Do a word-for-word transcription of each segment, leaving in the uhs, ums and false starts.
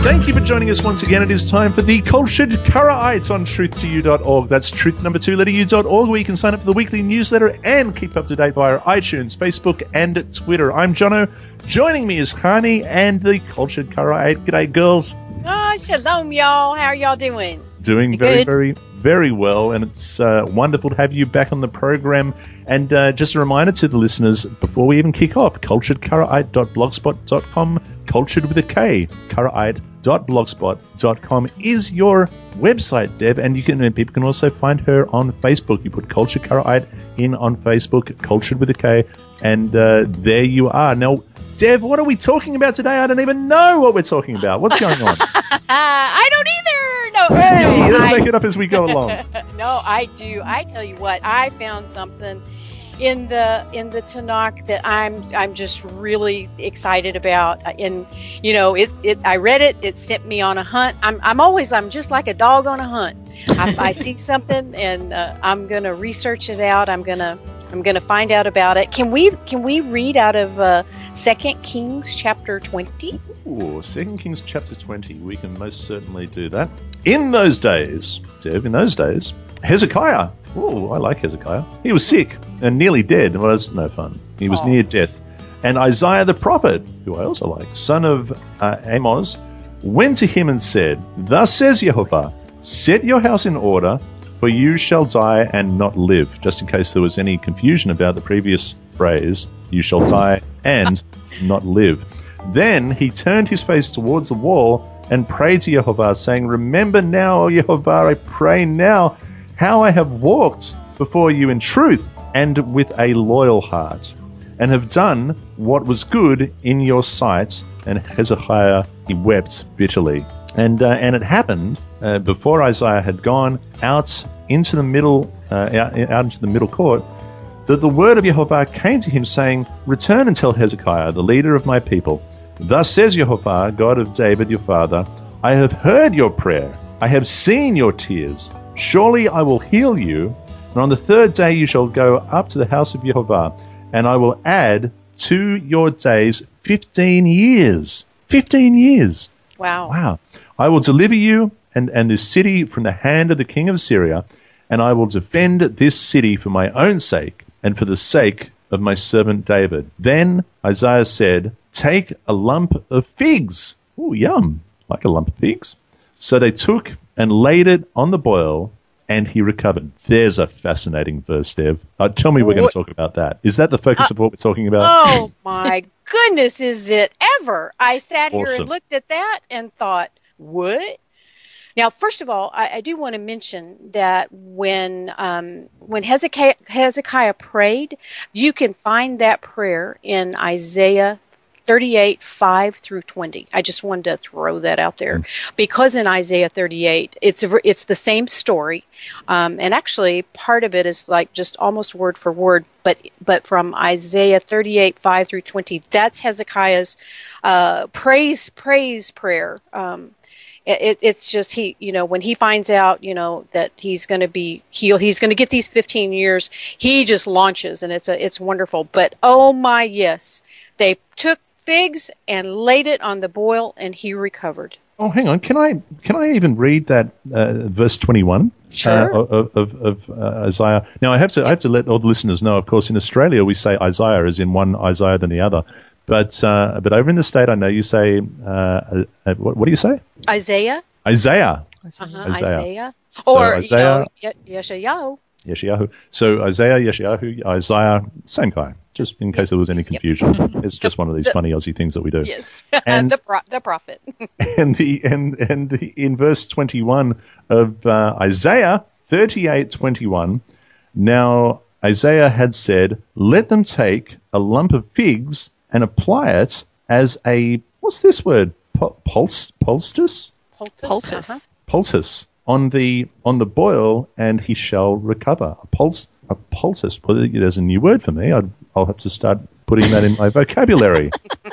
Thank you for joining us once again. It is time for the Cultured Karaite on truth to you dot org. That's truth number two, letter u dot org, where you can sign up for the weekly newsletter and keep up to date via iTunes, Facebook, and Twitter. I'm Jono. Joining me is Khani and the Cultured Karaite. G'day, girls. Oh, shalom, y'all. How are y'all doing? Doing You very, good? very, very well, and it's uh, wonderful to have you back on the program. And uh, just a reminder to the listeners, before we even kick off, cultured karaite dot blogspot dot com, cultured with a K, karaite dot blogspot dot com is your website, Deb, and you can and people can also find her on Facebook. You put Cultured Karaite in on Facebook, cultured with a K, and uh, there you are. Now, Deb, what are we talking about today? I don't even know what we're talking about. What's going on? I don't either. No, Hey, no, let's I, make it up as we go along. no, I do. I tell you what, I found something in the in the Tanakh that I'm I'm just really excited about. And you know, it, it I read it. It sent me on a hunt. I'm I'm always I'm just like a dog on a hunt. I, I see something and uh, I'm gonna research it out. I'm gonna I'm gonna find out about it. Can we can we read out of uh, Second Kings chapter twenty? Ooh, Second Kings chapter twenty. We can most certainly do that. In those days, Deb, in those days, Hezekiah. Oh, I like Hezekiah. He was sick and nearly dead. It was no fun. He was Aw. near death. And Isaiah the prophet, who I also like, son of uh, Amos, went to him and said, "Thus says Jehovah, set your house in order, for you shall die and not live." Just in case there was any confusion about the previous phrase, you shall die and not live. Then he turned his face towards the wall and prayed to Jehovah, saying, "Remember now, O Jehovah, I pray now, how I have walked before you in truth and with a loyal heart, and have done what was good in your sight." And Hezekiah, he wept bitterly. And uh, and it happened uh, before Isaiah had gone out into the middle uh, out, out into the middle court, that the word of Jehovah came to him, saying, "Return and tell Hezekiah, the leader of my people, thus says Jehovah, God of David your father, I have heard your prayer, I have seen your tears. Surely I will heal you, and on the third day you shall go up to the house of Jehovah, and I will add to your days fifteen years." Fifteen years. Wow. Wow. "I will deliver you and, and this city from the hand of the king of Syria, and I will defend this city for my own sake and for the sake of my servant David." Then Isaiah said, "Take a lump of figs." Ooh, yum. Like a lump of figs. So they took and laid it on the boil, and he recovered. There's a fascinating verse, Dev. Uh, tell me we're going to talk about that. Is that the focus Uh, of what we're talking about? Oh my goodness, is it ever? I sat here Awesome. and looked at that and thought, what? Now, first of all, I, I do want to mention that when um, when Hezekiah, Hezekiah prayed, you can find that prayer in Isaiah thirty-eight, five through twenty. I just wanted to throw that out there because in Isaiah thirty-eight, it's a, it's the same story, um, and actually part of it is like just almost word for word. But but from Isaiah thirty-eight, five through twenty, that's Hezekiah's uh, praise praise prayer. Um, It, it's just he, you know, when he finds out, you know, that he's going to be healed, he's going to get these fifteen years. He just launches, and it's a, it's wonderful. But oh my, yes, they took figs and laid it on the boil, and he recovered. Oh, hang on. Can I can I even read that uh, verse twenty-one? Sure. Uh, of of, of uh, Isaiah. Now I have to I have to let all the listeners know. Of course, in Australia we say Isaiah as in one Isaiah than the other, but uh, but over in the state I know you say uh, uh, what, what do you say? Isaiah. Isaiah. Uh-huh, Isaiah. Isaiah. So Or Isaiah- you know, Ye- Yeshayahu. Yeshayahu. So Isaiah, Yeshayahu, Isaiah, same guy. Just in case there was any confusion, it's just one of these The- funny Aussie things that we do. Yes, And- the pro- the prophet. And the and and the, in verse twenty-one of uh, Isaiah thirty-eight twenty-one, now Isaiah had said, "Let them take a lump of figs and apply it as a what's this word? Pu- Pulse poultice Poultice. Uh-huh. poultice on the on the boil, and he shall recover." A pulse a poultice. Well, there's a new word for me. I'd, I'll have to start putting that in my vocabulary.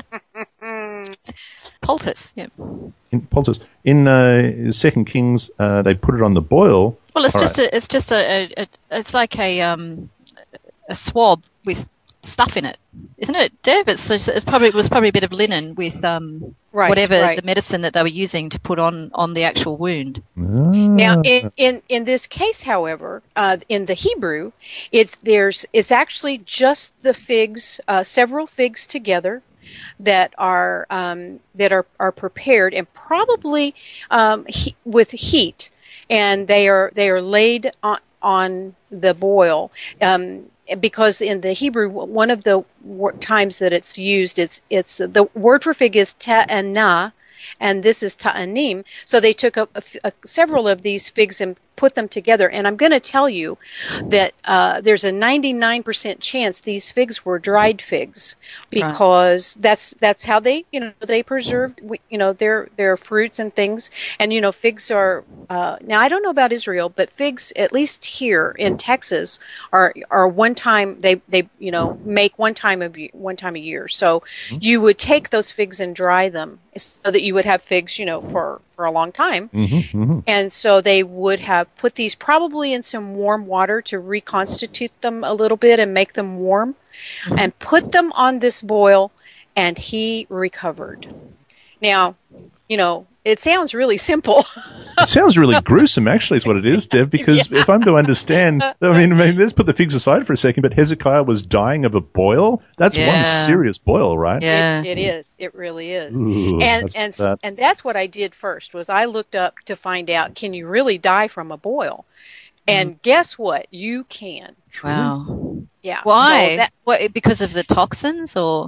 Poultice, yeah. In poultice. In uh, Second Kings, uh, they put it on the boil. Well, it's All just right. a, it's just a, a, a, it's like a um, a swab with stuff in it, isn't it, Deb? It's, it's probably it was probably a bit of linen with um right, whatever right. the medicine that they were using to put on, on the actual wound. Now, in, in, in this case, however, uh, in the Hebrew, it's there's it's actually just the figs, uh, several figs together, that are um, that are, are prepared and probably um, he, with heat, and they are they are laid on on the boil. Um, because in the Hebrew, one of the times that it's used, it's it's the word for fig is ta'anah, and this is ta'anim. So they took a, a, a, several of these figs and put them together. And I'm going to tell you that uh, there's a ninety-nine percent chance these figs were dried figs, because right. that's that's how they you know they preserved you know their their fruits and things. And you know figs are uh, now I don't know about Israel, but figs, at least here in Texas, are are one time they they you know make one time a one time a year. So mm-hmm. you would take those figs and dry them so that you would have figs you know for for a long time. Mm-hmm, mm-hmm. And so they would have put these probably in some warm water to reconstitute them a little bit and make them warm, mm-hmm. and put them on this boil, and he recovered. Now, you know, it sounds really simple. It sounds really gruesome, actually, is what it is, Deb, because yeah. if I'm to understand, I mean, I mean, let's put the figs aside for a second, but Hezekiah was dying of a boil? That's yeah. one serious boil, right? Yeah. It, it is. It really is. Ooh, and that's and bad. and that's what I did first, was I looked up to find out, can you really die from a boil? And mm. guess what? You can. Wow. Yeah. Why? So that, what, because of the toxins, or?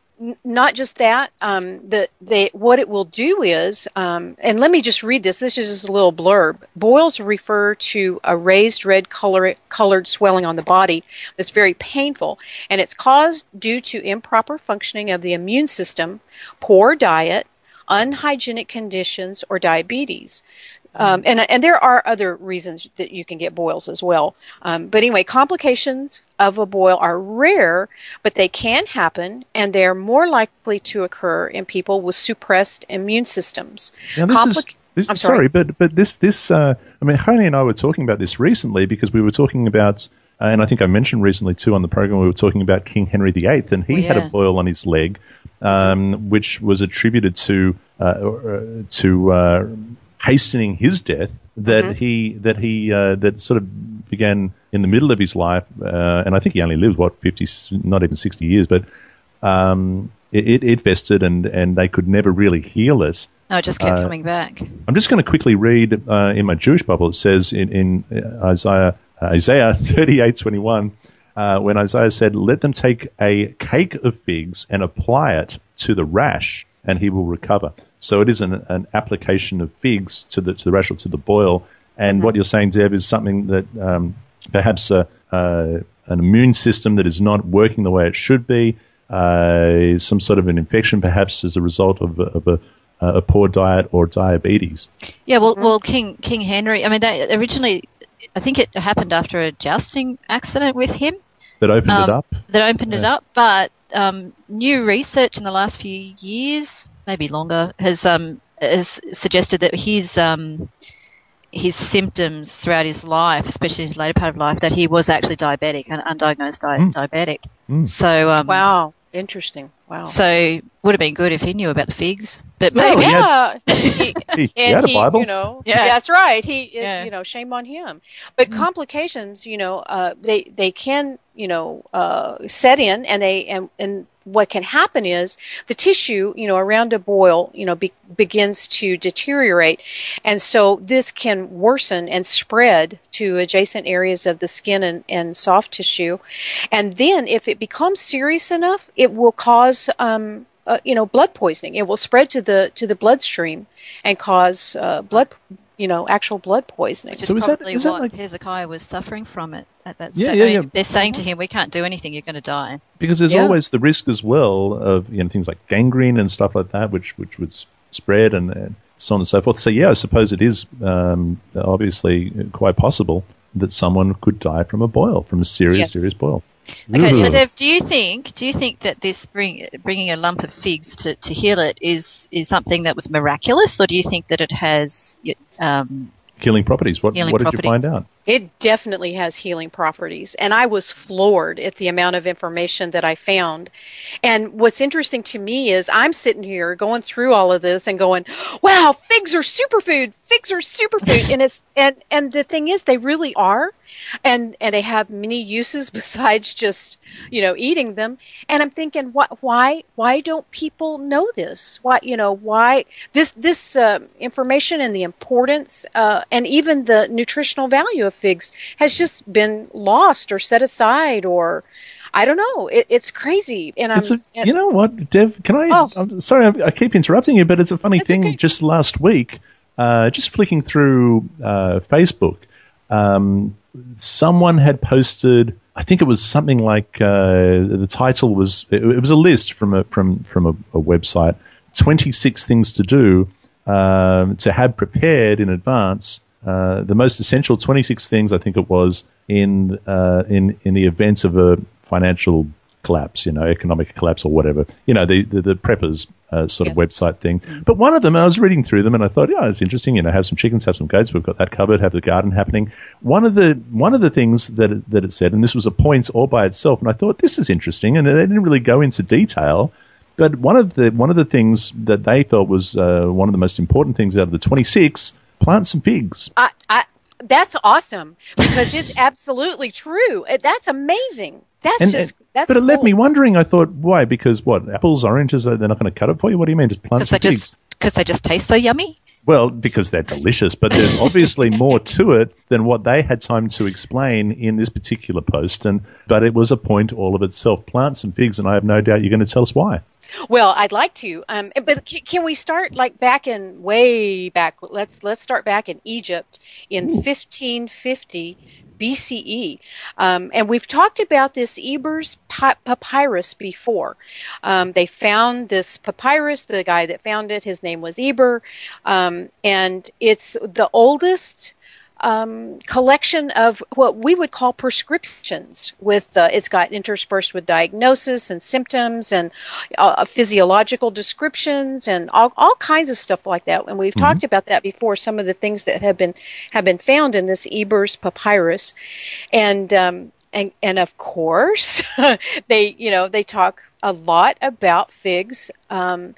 Not just that, um, the, they, what it will do is, um, and let me just read this. This is just a little blurb. Boils refer to a raised red color, colored swelling on the body that's very painful, and it's caused due to improper functioning of the immune system, poor diet, unhygienic conditions, or diabetes. Um, and and there are other reasons that you can get boils as well. Um, but anyway, complications of a boil are rare, but they can happen, and they're more likely to occur in people with suppressed immune systems. Now, this Compli- is, this, I'm sorry, sorry, but but this this uh, I mean, Heini and I were talking about this recently, because we were talking about, uh, and I think I mentioned recently too on the program, we were talking about King Henry the Eighth, and he oh, yeah. had a boil on his leg, um, which was attributed to uh, to uh, hastening his death, that mm-hmm. he that he uh, that sort of began in the middle of his life, uh, and I think he only lived what fifty, not even sixty years, but um, it, it festered, and, and they could never really heal it. No, it just kept uh, coming back. I'm just going to quickly read uh, in my Jewish Bible. It says in, in Isaiah uh, Isaiah thirty-eight twenty-one, uh, when Isaiah said, "Let them take a cake of figs and apply it to the rash, and he will recover." So it is an, an application of figs to the to the rash or to the boil. And mm-hmm. what you're saying, Deb, is something that um, perhaps a, uh, an immune system that is not working the way it should be, uh, some sort of an infection, perhaps as a result of, of a, a poor diet or diabetes. Yeah, well, well, King King Henry. I mean, that originally, I think it happened after a jousting accident with him. That opened um, it up. That opened yeah. it up, but um, new research in the last few years, maybe longer, has um has suggested that his um his symptoms throughout his life, especially his later part of life, that he was actually diabetic, an undiagnosed di- mm. diabetic. Mm. So um, wow, interesting. Wow. So would have been good if he knew about the figs, but no, maybe he yeah, had, he, he, he and had a he, Bible. You know, yeah, that's right. He, yeah. you know, shame on him. But mm. complications, you know, uh, they they can, you know, uh, set in, and they and and. What can happen is the tissue, you know, around a boil, you know, be, begins to deteriorate. And so this can worsen and spread to adjacent areas of the skin and, and soft tissue. And then if it becomes serious enough, it will cause, um, uh, you know, blood poisoning. It will spread to the, to the bloodstream and cause uh, blood you know, actual blood poisoning. Which is so is probably that, is what that like... Hezekiah was suffering from it at that yeah, stage. yeah, I mean, yeah. They're saying to him, we can't do anything, you're going to die. Because there's yeah. always the risk as well of, you know, things like gangrene and stuff like that, which which would spread and, and so on and so forth. So, yeah, I suppose it is um, obviously quite possible that someone could die from a boil, from a serious, yes. serious boil. Okay, Ooh. so Dev, do you think do you think that this bring, bringing a lump of figs to, to heal it is, is something that was miraculous, or do you think that it has... Um, Healing properties. What, healing what did properties. you find out? It definitely has healing properties. And I was floored at the amount of information that I found. And what's interesting to me is I'm sitting here going through all of this and going, wow, figs are superfood. Figs are superfood. and it's and, and the thing is they really are. And and they have many uses besides just, you know, eating them. And I'm thinking, what why why don't people know this? Why you know, why this this uh, information and the importance uh, and even the nutritional value of figs has just been lost or set aside, or I don't know. It, it's crazy. And I'm, it's a, and, you know what, Dev? Can I? Oh, I'm sorry, I, I keep interrupting you, but it's a funny thing. Okay. Just last week, uh, just flicking through uh, Facebook, um, someone had posted. I think it was something like uh, the title was. It, it was a list from a from from a, a website. twenty-six things to do um, to have prepared in advance. Uh, the most essential twenty-six things, I think it was, in uh, in in the event of a financial collapse, you know, economic collapse or whatever. You know, the the, the preppers uh, sort yes. of website thing. Mm-hmm. But one of them, I was reading through them, and I thought, yeah, it's interesting. You know, have some chickens, have some goats. We've got that covered. Have the garden happening. One of the one of the things that it, that it said, and this was a point all by itself, and I thought this is interesting, and they didn't really go into detail. But one of the one of the things that they felt was uh, one of the most important things out of the twenty-six. Plant some figs. I, I, that's awesome because it's absolutely true. That's amazing. That's and, just and, that's. But it cool. left me wondering. I thought, why? Because what? Apples, oranges, they're not going to cut it for you. What do you mean? Just plant some they figs? Just, because they just taste so yummy. Well, because they're delicious, but there's obviously more to it than what they had time to explain in this particular post. And but it was a point all of itself. Plant some figs, and I have no doubt you're going to tell us why. Well, I'd like to, um, but can we start like back in way back? Let's let's start back in Egypt in Ooh. fifteen fifty B C E, um, and we've talked about this Ebers papyrus before. Um, they found this papyrus. The guy that found it, his name was Eber, um, and it's the oldest. Um, collection of what we would call prescriptions. With uh, it's got interspersed with diagnosis and symptoms and uh, physiological descriptions and all, all kinds of stuff like that. And we've mm-hmm. talked about that before. Some of the things that have been have been found in this Ebers papyrus, and um, and and of course they you know they talk a lot about figs. Um,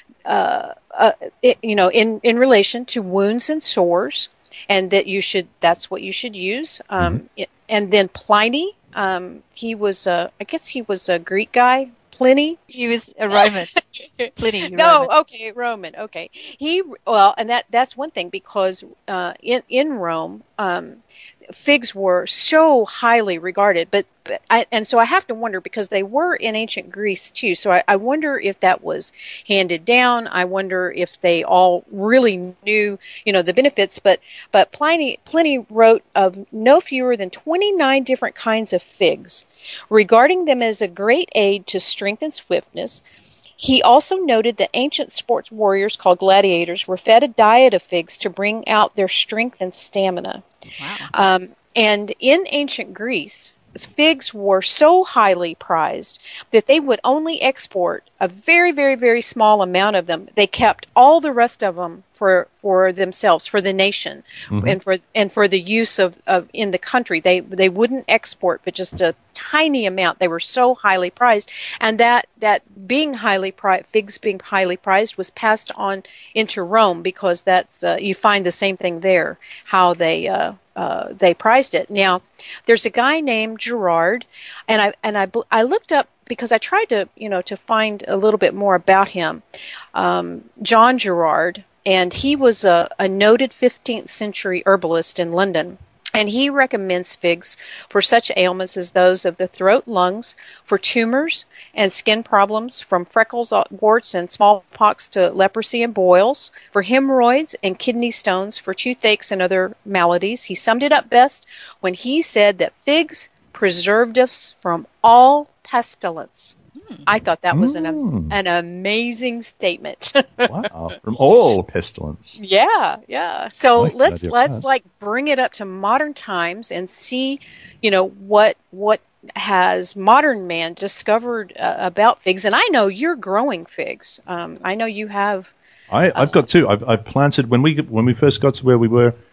uh, uh, it, you know in in relation to wounds and sores. And that you should, that's what you should use. Um, mm-hmm. it, and then Pliny, um, he was, a, I guess he was a Greek guy. Pliny? He was a Roman. Pliny. No, Roman. okay, Roman. Okay. He, well, and that, that's one thing because, uh, in, in Rome, um, figs were so highly regarded, but, but I, and so I have to wonder because they were in ancient Greece too. So I, I wonder if that was handed down. I wonder if they all really knew, you know, the benefits. But but Pliny Pliny wrote of no fewer than twenty-nine different kinds of figs, regarding them as a great aid to strength and swiftness. He also noted that ancient sports warriors called gladiators were fed a diet of figs to bring out their strength and stamina. Wow. Um, and in ancient Greece, figs were so highly prized that they would only export a very, very, very small amount of them. They kept all the rest of them for for themselves, for the nation, mm-hmm. and for and for the use of, of in the country. They they wouldn't export, but just a tiny amount. They were so highly prized, and that that being highly prized, figs being highly prized, was passed on into Rome because that's uh, you find the same thing there. How they. Uh, Uh, they prized it. Now, there's a guy named Gerard, and I and I I looked up because I tried to you know to find a little bit more about him, um, John Gerard, and he was a, a noted fifteenth century herbalist in London. And he recommends figs for such ailments as those of the throat, lungs, for tumors and skin problems, from freckles, warts, and smallpox to leprosy and boils, for hemorrhoids and kidney stones, for toothaches and other maladies. He summed it up best when he said that figs preserved us from all pestilence. I thought that was an mm. an amazing statement. Wow, from all pestilence. Yeah, yeah. So like let's let's like bring it up to modern times and see, you know, what what has modern man discovered uh, about figs. And I know you're growing figs. Um, I know you have. I, I've got two. I've, I've planted when we when we first got to where we were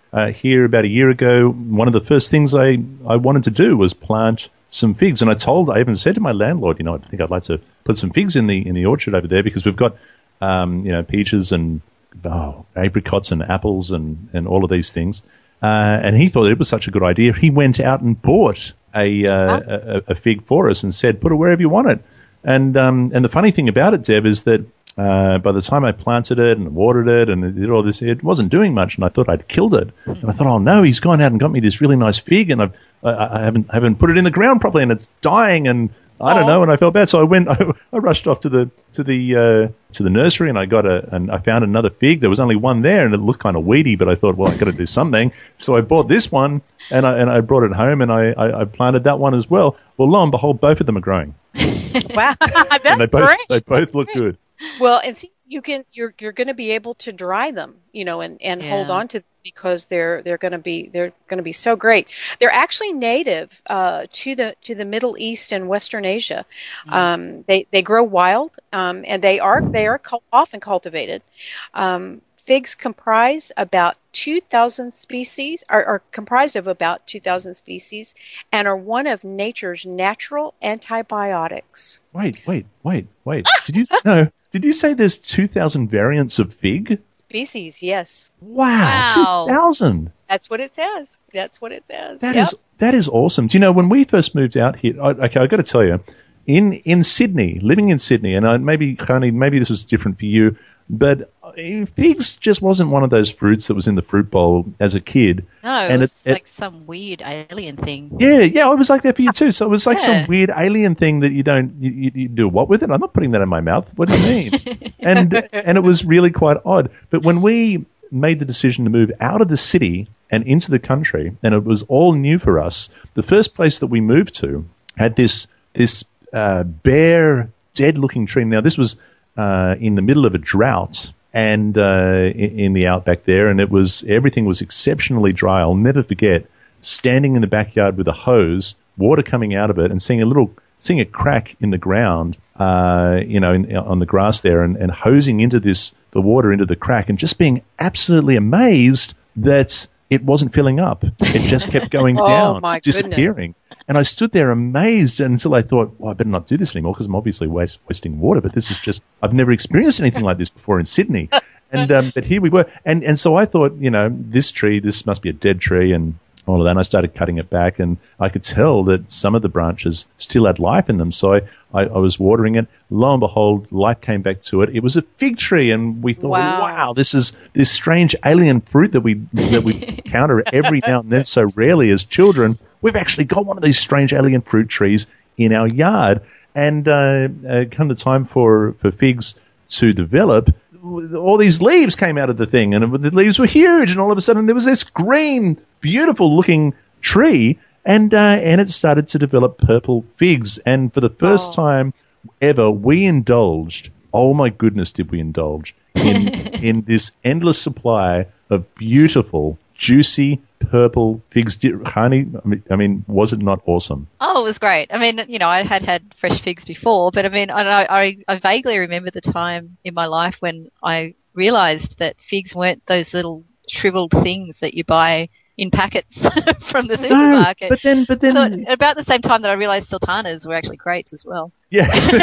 uh, here about a year ago, one of the first things I, I wanted to do was plant some figs. And I told, I even said to my landlord, you know, I think I'd like to put some figs in the in the orchard over there because we've got, um, you know, peaches and oh, apricots and apples and, and all of these things. Uh, and he thought it was such a good idea. He went out and bought a, uh, a, a fig for us and said, put it wherever you want it. And um, and the funny thing about it, Deb, is that uh, by the time I planted it and watered it and did all this, it wasn't doing much, and I thought I'd killed it. And I thought, oh no, he's gone out and got me this really nice fig, and I've I, I haven't haven't put it in the ground properly, and it's dying, and I don't know, and I felt bad, so I went. I, I rushed off to the to the uh, to the nursery, and I got a and I found another fig. There was only one there, and it looked kind of weedy, but I thought, well, I got to do something. So I bought this one, and I and I brought it home, and I, I, I planted that one as well. Well, lo and behold, both of them are growing. Wow, that's and they both, great. They both look good. Well, and see, you can you're you're going to be able to dry them, you know, and, and Yeah. hold on to them because they're they're going to be they're going to be so great. They're actually native uh, to the to the Middle East and Western Asia. Mm. Um, they they grow wild, um, and they are they are cul- often cultivated. Um, figs comprise about two thousand species, are, are comprised of about two thousand species, and are one of nature's natural antibiotics. Wait, wait, wait, wait. Did you no? Did you say there's two thousand variants of fig? Species, yes. Wow, Wow. two thousand. That's what it says. That's what it says. That Yep. is that is awesome. Do you know when we first moved out here? I, okay, I've got to tell you, in in Sydney, living in Sydney, and I, maybe Khani, maybe this was different for you, but figs just wasn't one of those fruits that was in the fruit bowl as a kid. No, it and was it, it, like some weird alien thing. Yeah, yeah, it was like that for you too. So it was like Yeah. some weird alien thing that you don't you, you, you do what with it? I'm not putting that in my mouth. What do you mean? and and it was really quite odd. But when we made the decision to move out of the city and into the country, and it was all new for us, the first place that we moved to had this this uh, bare, dead-looking tree. Now this was uh, in the middle of a drought. And uh, in, in the outback there, and it was everything was exceptionally dry. I'll never forget standing in the backyard with a hose, water coming out of it, and seeing a little, seeing a crack in the ground, uh, you know, in, on the grass there, and, and hosing into this the water into the crack, and just being absolutely amazed that it wasn't filling up. It just kept going Oh, down, my disappearing. And I stood there amazed until I thought, well, I better not do this anymore because I'm obviously waste, wasting water. But this is just, I've never experienced anything like this before in Sydney. And um, but here we were. And, and so I thought, you know, this tree, this must be a dead tree and all of that. And I started cutting it back, and I could tell that some of the branches still had life in them. So I, I, I was watering it. Lo and behold, life came back to it. It was a fig tree, and we thought, Wow. wow, this is this strange alien fruit that we that we encounter every now and then so rarely as children. We've actually got one of these strange alien fruit trees in our yard. And uh, uh, come the time for, for figs to develop, all these leaves came out of the thing, and the leaves were huge, and all of a sudden there was this green, beautiful-looking tree, and uh, and it started to develop purple figs. And for the first Oh. time ever, we indulged, oh my goodness did we indulge, in, in this endless supply of beautiful, juicy, purple figs. Khani, I mean, I mean, was it not awesome? Oh, it was great. I mean, you know, I had had fresh figs before, but I mean, I, I, I vaguely remember the time in my life when I realized that figs weren't those little shriveled things that you buy in packets from the supermarket. No, but then, but then, I thought, about the same time that I realized sultanas were actually grapes as well. yeah.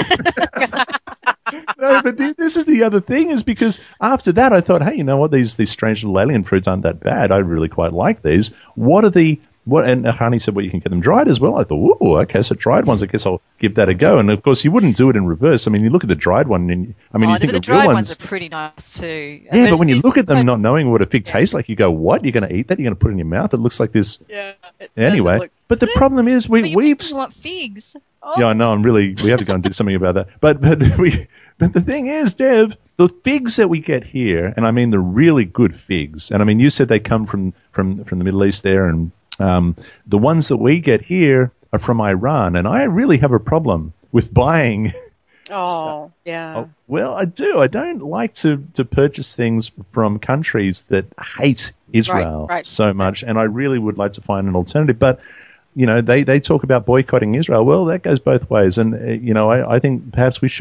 No, but th- this is the other thing, is because after that I thought, hey, you know what? These these strange little alien fruits aren't that bad. I really quite like these. What are the what? And Khani said, well, you can get them dried as well. I thought, ooh, okay, so dried ones. I guess I'll give that a go. And of course, you wouldn't do it in reverse. I mean, you look at the dried one, and I mean, oh, you think the, the, the real dried ones. ones are pretty nice too. Yeah, but when you look at them, it's- not knowing what a fig tastes like, you go, what? You're going to eat that? You're going to put it in your mouth? It looks like this. Yeah. it Anyway, doesn't look- but the problem is, we but you we've. people want figs. Oh. Yeah, I know. I'm really. We have to go and do something about that. But but we. But the thing is, Dev, the figs that we get here, and I mean the really good figs, and I mean you said they come from from from the Middle East there, and um, the ones that we get here are from Iran, and I really have a problem with buying. Oh, yeah. Oh, well, I do. I don't like to, to purchase things from countries that hate Israel Right, right. so much, and I really would like to find an alternative. But, you know, they, they talk about boycotting Israel. Well, that goes both ways. And, uh, you know, I, I think perhaps we should be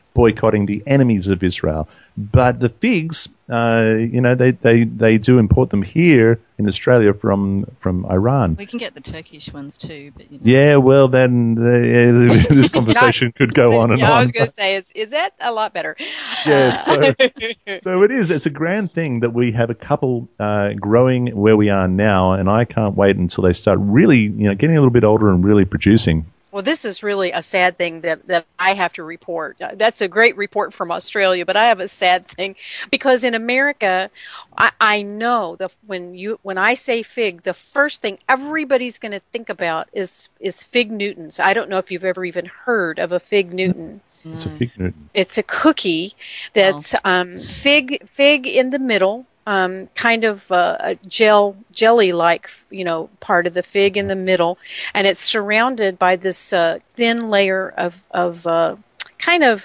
boycotting the enemies of Israel. But the figs, uh, you know, they, they, they do import them here in Australia from from Iran. We can get the Turkish ones too, but you know. Yeah, well, then uh, this conversation could go on and yeah, on. I was going to say, is is that a lot better? Yeah, Uh, so, so it is. It's a grand thing that we have a couple uh, growing where we are now, and I can't wait until they start really, you know, getting a little bit older and really producing. Well, this is really a sad thing that, that I have to report. Uh, That's a great report from Australia, but I have a sad thing because in America, I, I know that when you when I say fig, the first thing everybody's going to think about is is fig Newtons. I don't know if you've ever even heard of a fig Newton. It's a fig Newton. It's a cookie that's Oh. um, fig fig in the middle. Um, kind of uh, a gel, jelly-like, you know, part of the fig in the middle, and it's surrounded by this uh, thin layer of of uh, kind of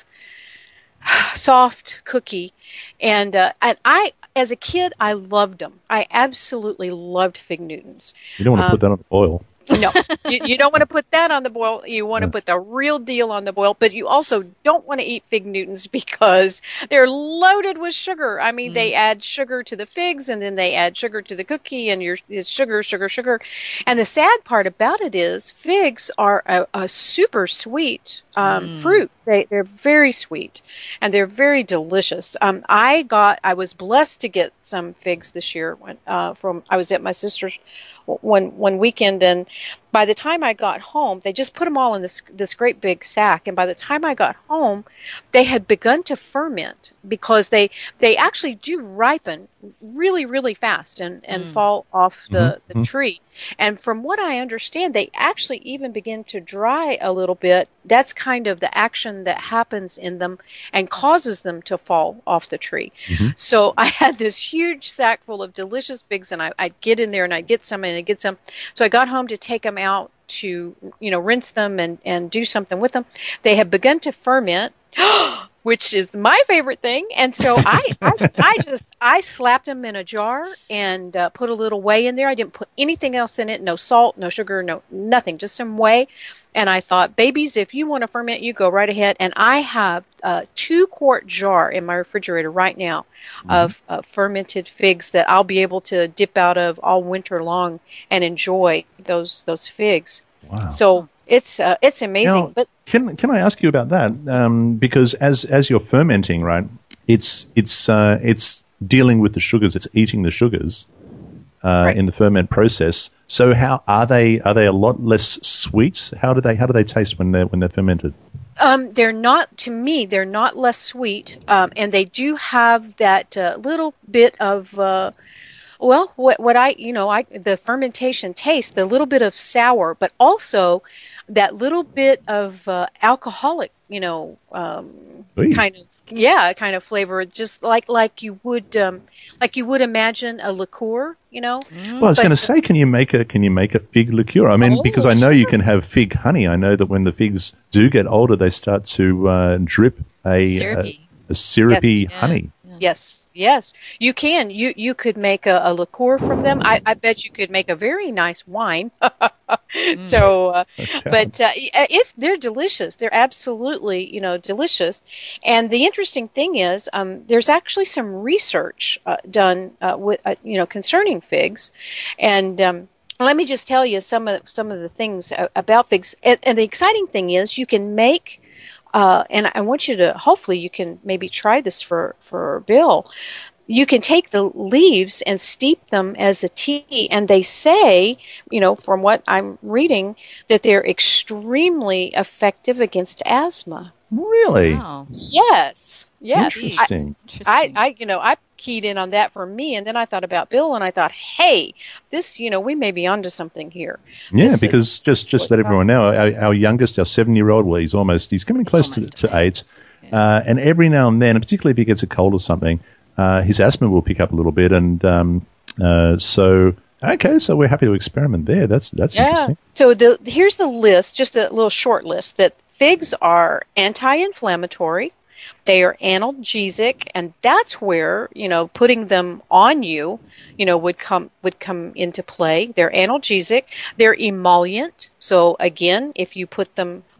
soft cookie. And uh, and I, as a kid, I loved them. I absolutely loved fig Newtons. You don't want to Um, put that on the boil. No, you, you don't want to put that on the boil. You want to Yeah. put the real deal on the boil, but you also don't want to eat fig Newtons because they're loaded with sugar. I mean, they add sugar to the figs, and then they add sugar to the cookie, and you're, it's sugar, sugar, sugar. And the sad part about it is figs are a, a super sweet um, fruit. They, they're very sweet, and they're very delicious. Um, I got, I was blessed to get some figs this year when, uh, from, I was at my sister's one one weekend, and by the time I got home, they just put them all in this this great big sack, and by the time I got home, they had begun to ferment because they they actually do ripen really really fast and and Mm. fall off the Mhm. the tree. And from what I understand, they actually even begin to dry a little bit. That's kind of the action that happens in them and causes them to fall off the tree. Mhm. So I had this huge sack full of delicious figs, and I, I'd get in there and I'd get some and I'd get some. So I got home to take them out to, you know, rinse them and, and do something with them. They had begun to ferment, which is my favorite thing. And so I, I, I just, I slapped them in a jar and uh, put a little whey in there. I didn't put anything else in it. No salt, no sugar, no, nothing, just some whey. And I thought, babies, if you want to ferment, you go right ahead. And I have a two quart jar in my refrigerator right now of uh, fermented figs that I'll be able to dip out of all winter long and enjoy those, those figs. Wow. So it's, uh, it's amazing. Now, But can can I ask you about that? Um, because as as you're fermenting, right, it's it's uh, it's dealing with the sugars. It's eating the sugars uh, Right. in the ferment process. So how are they? Are they a lot less sweet? How do they how do they taste when they're when they're fermented? Um, they're not, to me, they're not less sweet, um, and they do have that uh, little bit of, uh, well, what what I, you know, I the fermentation taste, the little bit of sour, but also that little bit of uh, alcoholic, you know, um, Oy. kind of, yeah, kind of flavor, just like like you would, um, like you would imagine a liqueur, you know. Well, I was But- going to say, can you make a can you make a fig liqueur? I mean, Oh, because I know you sure. can have fig honey. I know that when the figs do get older, they start to uh, drip a Syrupy. a, a syrupy Yes. Yeah. honey. Yes, yes, you can. You you could make a, a liqueur from them. I, I bet you could make a very nice wine. So, uh, but uh, it's they're delicious. They're absolutely, you know, delicious. And the interesting thing is, um, there's actually some research uh, done uh, with uh, you know concerning figs, and um, let me just tell you some of some of the things uh, about figs. And, and the exciting thing is, you can make. Uh, and I want you to, hopefully you can maybe try this for, for Bill. You can take the leaves and steep them as a tea. And they say, you know, from what I'm reading, that they're extremely effective against asthma. Really Wow. Yes. Yes. I, interesting. Interesting. I, I, you know, I keyed in on that for me. And then I thought about Bill and I thought, hey, this, you know, we may be onto something here. Yeah, This is- because just just let everyone know, our, our youngest, our seven-year-old, well, he's almost, he's coming close to, almost to eight. eight. Uh, and every now and then, particularly if he gets a cold or something, uh, his asthma will pick up a little bit. And um, uh, so, okay, so we're happy to experiment there. That's that's Yeah. interesting. So the here's the list, just a little short list, that figs are anti-inflammatory, they are analgesic, and that's where, you know, putting them on you, you know, would come would come into play. They're analgesic, they're emollient. So again, if you put them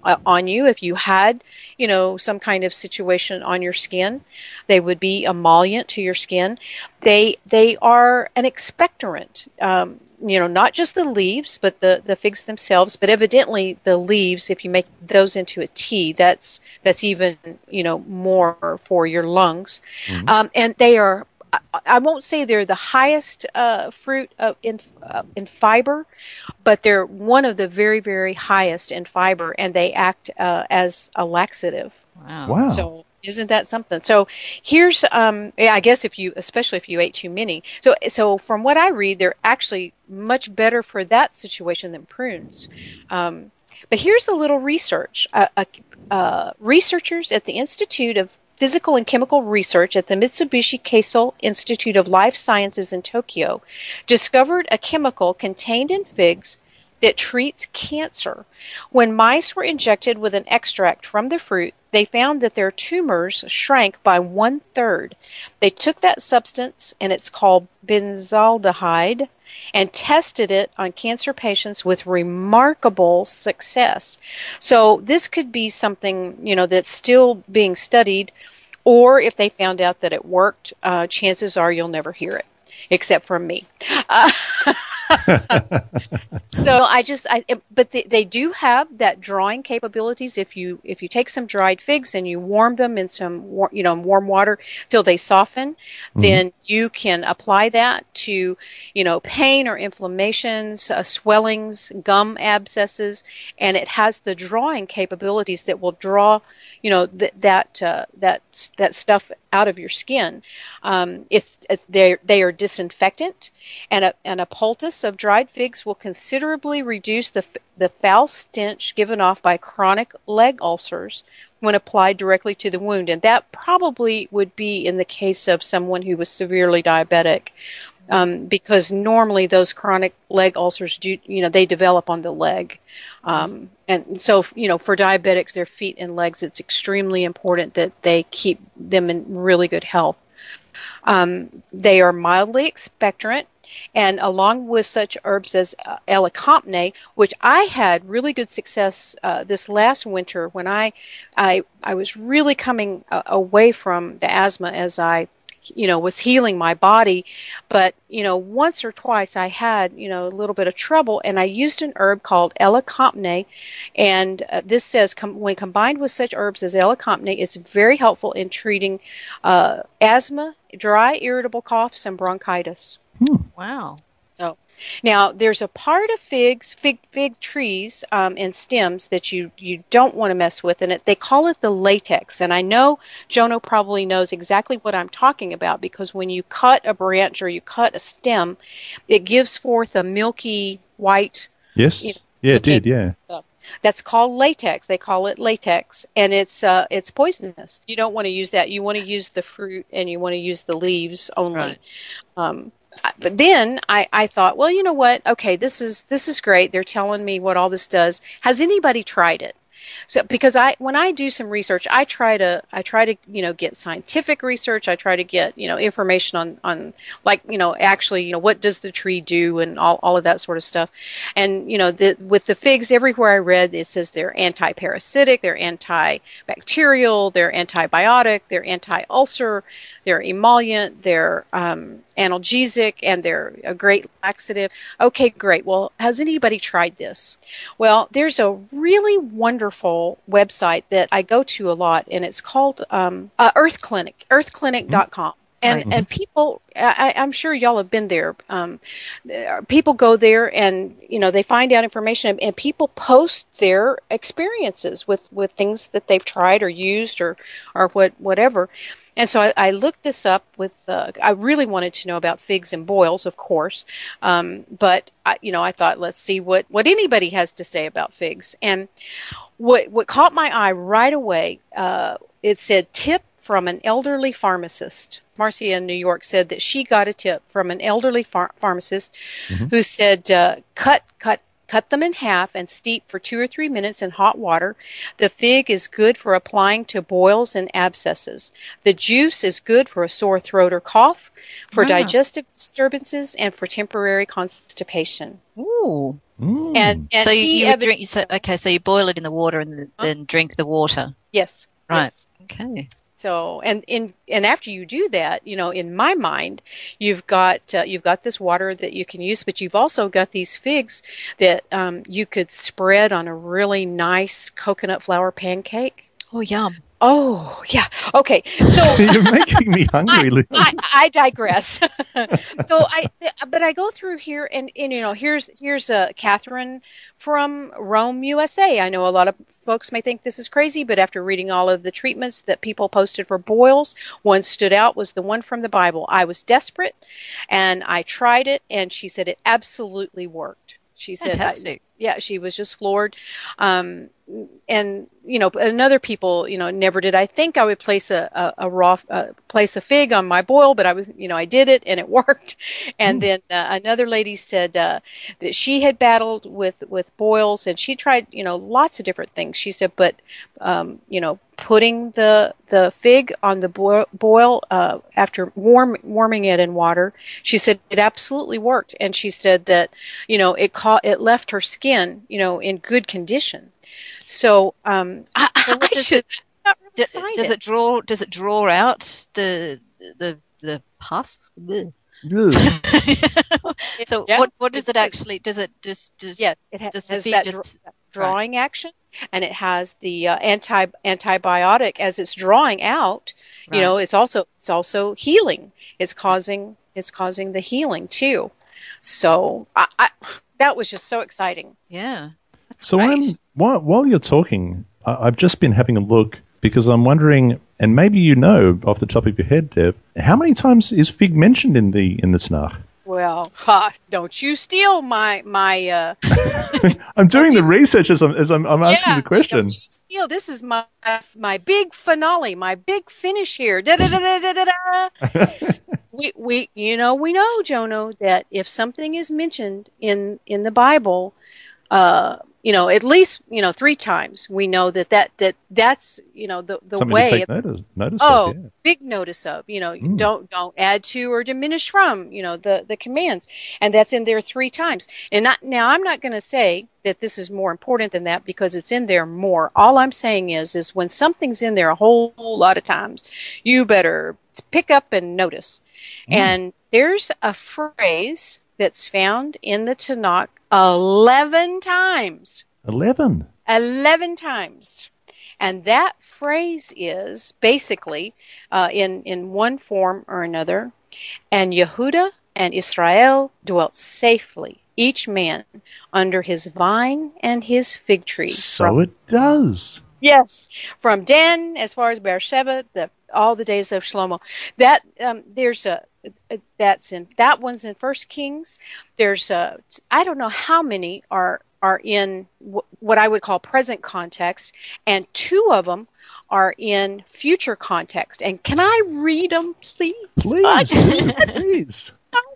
uh, on you if you had, you know, some kind of situation on your skin. They would be emollient to your skin. They they are an expectorant. Um, you know, not just the leaves, but the, the figs themselves. But evidently, the leaves, if you make those into a tea, that's that's even, you know, more for your lungs. Mm-hmm. Um, and they are, I, I won't say they're the highest uh, fruit of, in uh, in fiber, but they're one of the very, very highest in fiber, and they act uh, as a laxative. Wow. Wow. So isn't that something? So here's, um, yeah, I guess if you, especially if you ate too many. So, so from what I read, they're actually much better for that situation than prunes. Um, but here's a little research. Uh, uh, uh, researchers at the Institute of Physical and Chemical Research at the Mitsubishi Keisei Institute of Life Sciences in Tokyo discovered a chemical contained in figs that treats cancer. When mice were injected with an extract from the fruit, they found that their tumors shrank by one third. They took that substance, and it's called benzaldehyde, and tested it on cancer patients with remarkable success. So this could be something, you know, that's still being studied, or if they found out that it worked, uh, chances are you'll never hear it, except from me. Uh, so I just, I, but they, they do have that drawing capabilities. If you if you take some dried figs and you warm them in some war, you know warm water till they soften, mm-hmm. then you can apply that to, you know, pain or inflammations, uh, swellings, gum abscesses, and it has the drawing capabilities that will draw, you know, th- that uh, that that stuff out of your skin. Um, it's they they are disinfectant, and a and a poultice of dried figs will considerably reduce the the foul stench given off by chronic leg ulcers when applied directly to the wound, and that probably would be in the case of someone who was severely diabetic. Um, because normally those chronic leg ulcers do, you know, they develop on the leg. Um, and so, you know, for diabetics, their feet and legs, it's extremely important that they keep them in really good health. Um, they are mildly expectorant, and along with such herbs as uh, elecampane, which I had really good success uh, this last winter when I, I, I was really coming uh, away from the asthma as I you know, was healing my body. But, you know, once or twice I had, you know, a little bit of trouble, and I used an herb called elecampane. And uh, this says com- when combined with such herbs as elecampane, it's very helpful in treating uh, asthma, dry, irritable coughs, and bronchitis. Hmm. Wow. So now there's a part of figs, fig fig trees, um, and stems that you, you don't want to mess with, and it, they call it the latex. And I know Jono probably knows exactly what I'm talking about, because when you cut a branch or you cut a stem, it gives forth a milky white. Yes. You know, yeah, it did. Yeah. Stuff. That's called latex. They call it latex, and it's uh, it's poisonous. You don't want to use that. You want to use the fruit, and you want to use the leaves only. Right. Um, But then I, I thought, well, you know what? Okay, this is this is great. They're telling me what all this does. Has anybody tried it? So because I when I do some research, I try to I try to you know get scientific research. I try to get you know information on, on like you know actually you know what does the tree do and all, all of that sort of stuff. And you know the, with the figs, everywhere I read it says they're anti-parasitic, they're antibacterial, they're antibiotic, they're anti-ulcer, they're emollient, they're um, analgesic, and they're a great laxative. Okay, great. Well, has anybody tried this? Well, there's a really wonderful website that I go to a lot, and it's called um, uh, Earth Clinic, earth clinic dot com. And Nice. and people, I, I'm sure y'all have been there. Um, people go there, and you know they find out information, and people post their experiences with, with things that they've tried or used or or what whatever. And so I, I looked this up with, uh, I really wanted to know about figs and boils, of course. Um, but, I, you know, I thought, let's see what, what anybody has to say about figs. And what, what caught my eye right away, uh, it said tip from an elderly pharmacist. Marcia in New York said that she got a tip from an elderly phar- pharmacist mm-hmm. who said, uh, cut, cut Cut them in half and steep for two or three minutes in hot water. The fig is good for applying to boils and abscesses. The juice is good for a sore throat or cough, for Ah. digestive disturbances, and for temporary constipation. Ooh. Mm. And, and So you, he you would evi- drink. So, okay, so you boil it in the water and then, then drink the water. Yes. Right. Yes. Okay. So, and in and after you do that, you know, in my mind, you've got uh, you've got this water that you can use, but you've also got these figs that um, you could spread on a really nice coconut flour pancake. Oh, yum. Oh, yeah. Okay. So You're making me hungry, Liz. I, I digress. so I, but I go through here, and, and you know, here's here's uh, Catherine from Rome, U S A. I know a lot of folks may think this is crazy, but after reading all of the treatments that people posted for boils, one stood out was the one from the Bible. I was desperate, and I tried it, and she said it absolutely worked. She said, Fantastic. I, yeah, she was just floored. Um, and you know, and other people, you know, never did I think I would place a, a, a raw, uh, place a fig on my boil, but I was, you know, I did it and it worked. And Mm. then uh, another lady said uh, that she had battled with, with boils, and she tried, you know, lots of different things. She said, but, um, you know, putting the the fig on the boil, boil uh, after warm warming it in water, she said it absolutely worked. And she said that, you know, it caught, it left her skin, you know, in good condition. So, um, I, So what I does should. it- I'm Do, excited. does it draw? Does it draw out the the the pus? Bleh. Ugh. so Yeah, what what does it it is. actually? Does it just just? Yeah, it ha- Does the has fig that just- dra- drawing action, and it has the uh, anti antibiotic as it's drawing out. You Right. know, it's also it's also healing. It's causing it's causing the healing too. So I, I that was just so exciting. Yeah. That's So great. I'm while, while you're talking, I, I've just been having a look because I'm wondering, and maybe you know off the top of your head, Deb, how many times is fig mentioned in the in the Tanakh? Well, ha, don't you steal my my. Uh, I'm doing you the s- research as I'm as I'm, I'm asking yeah, the question. Don't you steal. This is my my big finale, my big finish here. Da da da da da da. We we you know we know, Jono, that if something is mentioned in in the Bible, uh, you know, at least you know three times, we know that that that that's you know the the Something way. to take of- notice, notice oh, of. Yeah. big notice of. You know, Mm. don't don't add to or diminish from. You know the the commands, and that's in there three times. And not, now I'm not going to say that this is more important than that because it's in there more. All I'm saying is is when something's in there a whole lot of times, you better pick up and notice. Mm. And there's a phrase that's found in the Tanakh eleven times. Eleven. eleven times. And that phrase is basically uh, in, in one form or another, and Yehuda and Israel dwelt safely, each man under his vine and his fig tree. So From- it does. Yes, from Dan as far as Beersheba, the all the days of Shlomo. That um, there's a that's in that one's in First Kings. There's a I don't know how many are are in w- what I would call present context, and two of them are in future context. And can I read them, please? Please, do, please.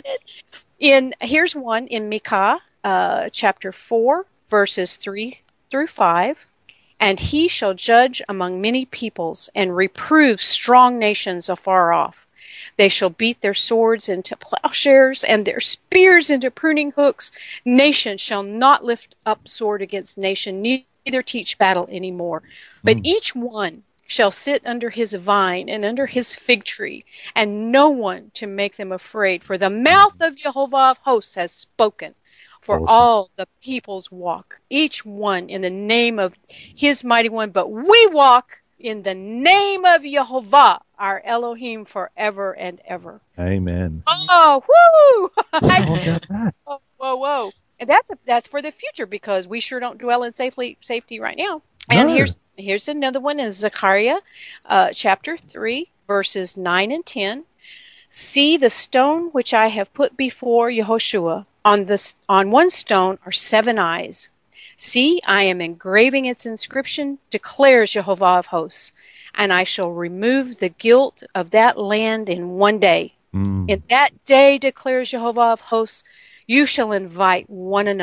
In here's one in Micah, uh, chapter four, verses three through five. And he shall judge among many peoples and reprove strong nations afar off. They shall beat their swords into plowshares and their spears into pruning hooks. Nation shall not lift up sword against nation, neither teach battle any more. But Mm. each one shall sit under his vine and under his fig tree, and no one to make them afraid. For the mouth of Jehovah of hosts has spoken. For Awesome. all the peoples walk, each one in the name of his mighty one, but we walk in the name of Jehovah, our Elohim, forever and ever. Amen. Oh, whoo! How about that? whoa, whoa, whoa! And that's that's for the future because we sure don't dwell in safely safety right now. And No. here's here's another one in Zechariah, uh, chapter three, verses nine and ten. See the stone which I have put before Yehoshua. On this, on one stone are seven eyes. See, I am engraving its inscription, declares Jehovah of hosts, and I shall remove the guilt of that land in one day. Mm. In that day, declares Jehovah of hosts, you shall invite one another,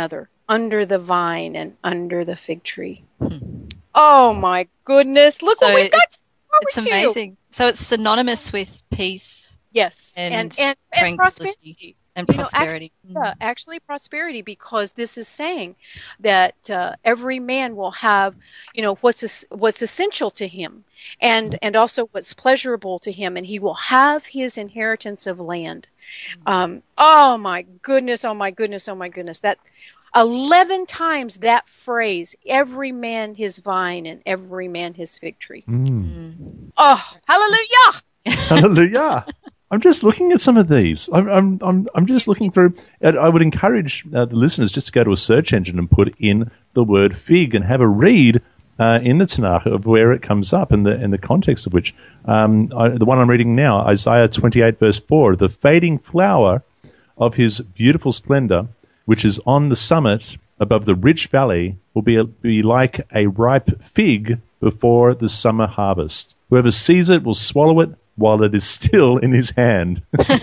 under the vine and under the fig tree. Oh my goodness! Look So what we've got. it's, forward it's to. amazing. So it's synonymous with peace Yes, and, and and, and tranquility prosperity. and You know, actually, prosperity. yeah, actually prosperity, because this is saying that uh, every man will have, you know, what's es- what's essential to him, and and also what's pleasurable to him, and he will have his inheritance of land. Um, oh my goodness! Oh my goodness! Oh my goodness! That eleven times that phrase: "Every man his vine, and every man his fig tree." Mm. Oh, hallelujah! Hallelujah. I'm just looking at some of these. I'm I'm I'm, I'm just looking through. And I would encourage uh, the listeners just to go to a search engine and put in the word fig and have a read uh, in the Tanakh of where it comes up and the in the context of which. Um, I, the one I'm reading now, Isaiah twenty-eight verse four, the fading flower of his beautiful splendor, which is on the summit above the rich valley, will be be like a ripe fig before the summer harvest. Whoever sees it will swallow it while it is still in his hand.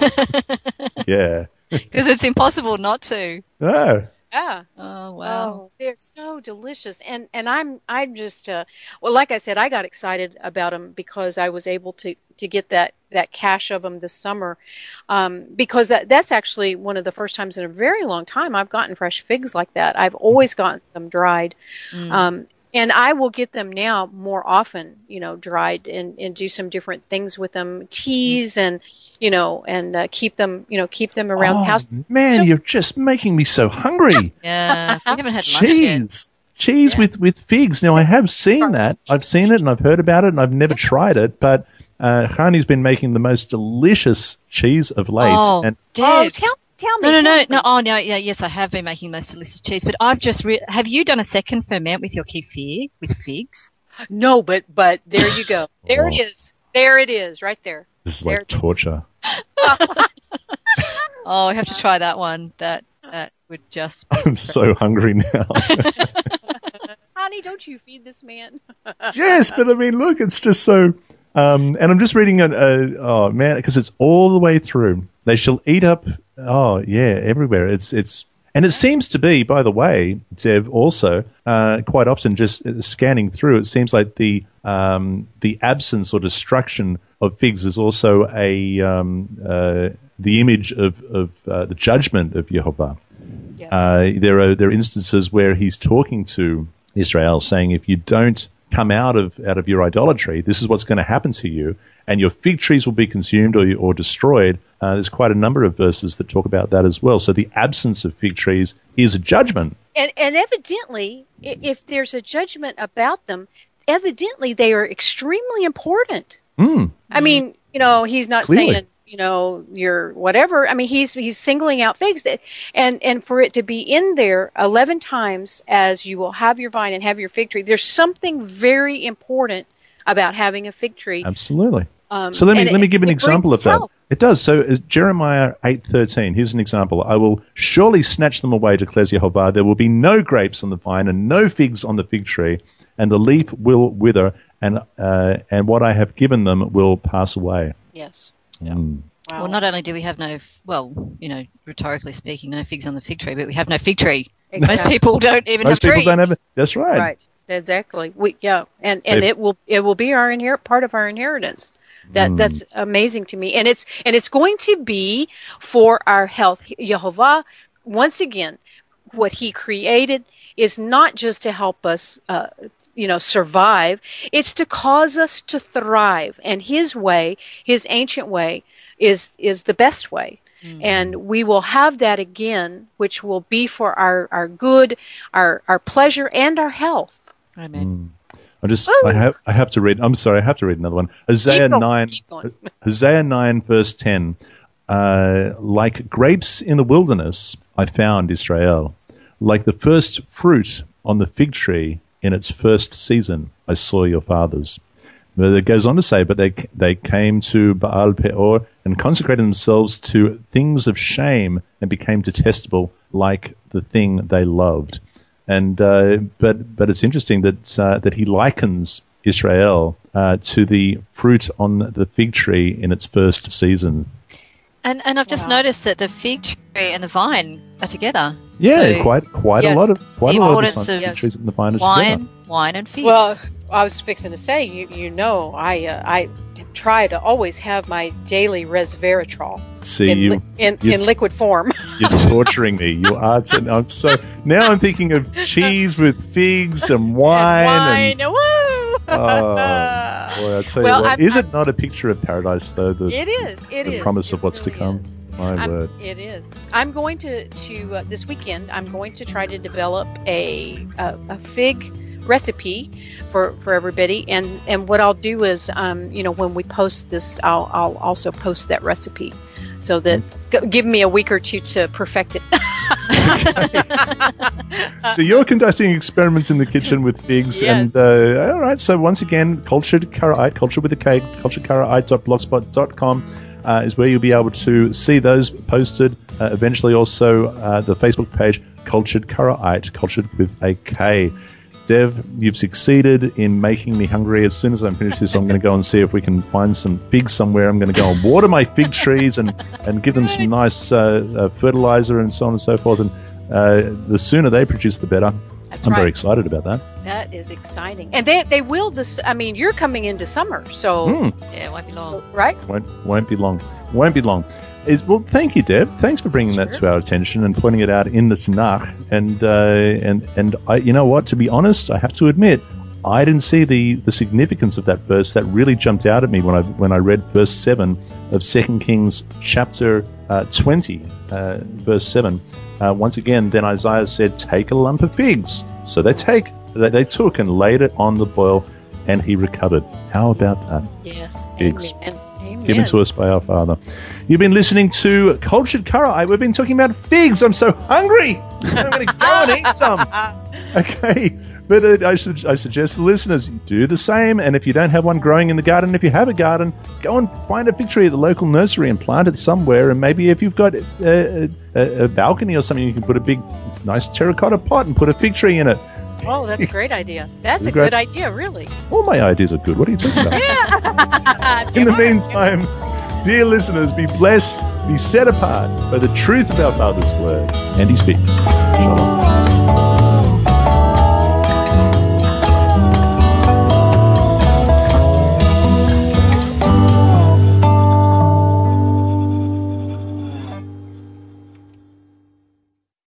Yeah. Because it's impossible not to. Oh. Yeah. Oh, wow. Oh, they're so delicious, and and I'm I'm just uh, well, like I said, I got excited about them because I was able to to get that that cache of them this summer, um, because that that's actually one of the first times in a very long time I've gotten fresh figs like that. I've always gotten them dried, Mm. um, and I will get them now more often, you know, dried and and do some different things with them, teas and you know, and uh, keep them, you know, keep them around Oh, the house. man, So- you're just making me so hungry. Yeah, we haven't had lunch yet. Cheese. Cheese Yeah. with, with figs. Now, I have seen that. I've seen it and I've heard about it and I've never tried it, but uh, Khani's been making the most delicious cheese of late. Oh, and Oh, Deb. tell tell me. No, no, tell no, me. no. Oh, no. Yeah, yes, I have been making the most delicious cheese, but I've just re- have you done a second ferment with your kefir with figs? No, but but there you go. There it Oh. is. There it is, right there. this is There like it is. torture. Oh, I have to try that one. That that would just. Be I'm so hungry now. Honey, don't you feed this man? Yes, but I mean, look, it's just so. Um, and I'm just reading it. Uh, oh man, because it's all the way through. They shall eat up. Oh yeah, everywhere. It's it's, and it seems to be. By the way, Dev, also uh, quite often just scanning through, it seems like the um, the absence or destruction of figs is also a um, uh, the image of of uh, the judgment of Yehovah. Yes. Uh, there are there are instances where he's talking to Israel, saying, "If you don't come out of out of your idolatry, this is what's going to happen to you, and your fig trees will be consumed or or destroyed." Uh, there's quite a number of verses that talk about that as well. So the absence of fig trees is a judgment. and and evidently, i- if there's a judgment about them, evidently they are extremely important. Mm. I mean, you know, he's not Clearly. saying, you know, you're whatever. I mean, he's he's singling out figs, that, and and for it to be in there eleven times as you will have your vine and have your fig tree. There's something very important about having a fig tree. Absolutely. Um, So let me and let me it- give an it example brings of that. health. It does. So uh, Jeremiah eight thirteen. Here's an example. I will surely snatch them away, declares Yehovah. There will be no grapes on the vine and no figs on the fig tree, and the leaf will wither, and uh, and what I have given them will pass away. Yes. Mm. Wow. Well, not only do we have no, well, you know, rhetorically speaking, no figs on the fig tree, but we have no fig tree. Most Exactly. people don't even Most have people trees. don't have it. That's right. Right. Exactly. We yeah, and and So- it will it will be our inher- part of our inheritance. That Mm. that's amazing to me, and it's and it's going to be for our health. Yehovah, once again, what He created is not just to help us, uh, you know, survive. It's to cause us to thrive, and His way, His ancient way, is is the best way. And we will have that again, which will be for our, our good, our our pleasure, and our health. Amen. I just Woo. I have I have to read. I'm sorry, I have to read another one. Hosea Keep going, nine. keep going. Hosea nine verse ten. Uh, like grapes in the wilderness, I found Israel. Like the first fruit on the fig tree in its first season, I saw your fathers. But it goes on to say, but they they came to Baal Peor and consecrated themselves to things of shame and became detestable, like the thing they loved. And uh, but but it's interesting that uh, that he likens Israel uh, to the fruit on the fig tree in its first season. And and I've just Wow. noticed that the fig tree and the vine are together. Yeah, So, quite quite yes. a lot of quite the a lot of importance the of scientific trees in the finest wine, together. wine and figs. Well, I was fixing to say, you you know, I uh, I try to always have my daily resveratrol See in, you. li- in, you- in liquid form. You're torturing me. You are. T- I'm so now. I'm thinking of cheese with figs and wine. and wine. Woo! Oh, boy, I tell Well, you what. I'm- Is I'm- it not a picture of paradise, though? The, It is. It the is. promise It of what's to really come. is. My I'm- word. It is. I'm going to to uh, this weekend. I'm going to try to develop a a, a fig recipe for, for everybody, and, and what I'll do is, um, you know, when we post this, I'll I'll also post that recipe, so that g- give me a week or two to perfect it. So you're conducting experiments in the kitchen with figs, Yes. and uh, all right. So once again, cultured karaite, cultured with a K, cultured karaite dot blogspot dot com uh, is where you'll be able to see those posted. Uh, eventually, also uh, the Facebook page, Cultured Karaite, cultured with a K. Dev, you've succeeded in making me hungry. As soon as I'm finished this, I'm going to go and see if we can find some figs somewhere. I'm going to go and water my fig trees and, and give them some nice uh, uh, fertilizer and so on and so forth. And uh, the sooner they produce, the better. That's I'm right. very excited about that. That is exciting, and they they will. This. I mean, you're coming into summer, so Hmm. yeah, it won't be long. right. Won't won't be long. Won't be long. Is well, thank you, Deb. Thanks for bringing that Sure. to our attention and pointing it out in the Tanakh. And uh, and and I, you know what? To be honest, I have to admit, I didn't see the, the significance of that verse. That really jumped out at me when I when I read verse seven of Second Kings chapter uh, twenty, uh, verse seven. Uh, once again, then Isaiah said, "Take a lump of figs." So they take they, they took and laid it on the boil, and he recovered. How about that? Yes. Figs. Amen. Amen. Given to us by our Father. You've been listening to Cultured Karaite. We've been talking about figs. I'm so hungry. I'm going to go and eat some. Okay. But uh, I, should, I suggest the listeners do the same. And if you don't have one growing in the garden, if you have a garden, go and find a fig tree at the local nursery and plant it somewhere. And maybe if you've got a, a, a balcony or something, you can put a big, nice terracotta pot and put a fig tree in it. Oh, that's a great idea. That's a Great. good idea, really. All my ideas are good. What are you talking about? In the meantime, dear listeners, be blessed, be set apart by the truth of our Father's word and He speaks. Shalom.